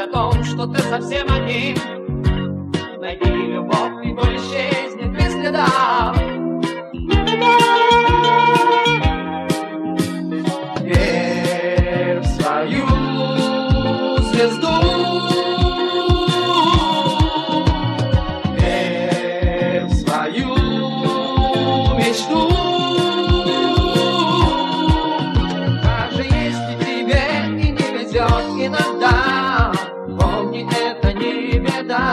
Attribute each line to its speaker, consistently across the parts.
Speaker 1: том, что ты совсем один. Найди любовь, и боль исчезнет без следа. Верь в свою звезду, верь в свою мечту. Даже если тебе и не везет иногда, помни, это не беда.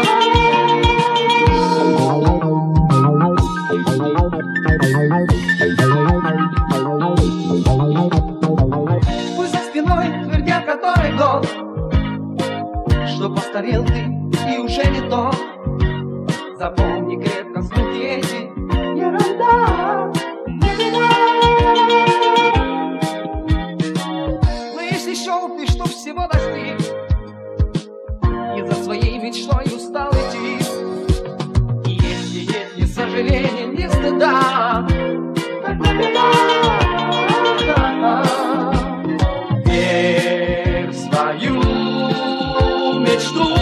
Speaker 1: Пусть за спиной твердят который год, что постарел ты и уже не тот. Запомни крепко звуки эти, ерунда. Но если шел ты, что всего достиг, и за своей мечтой устал идти, и если нет ни сожаления, ни стыда, тогда беда. Верь в свою мечту.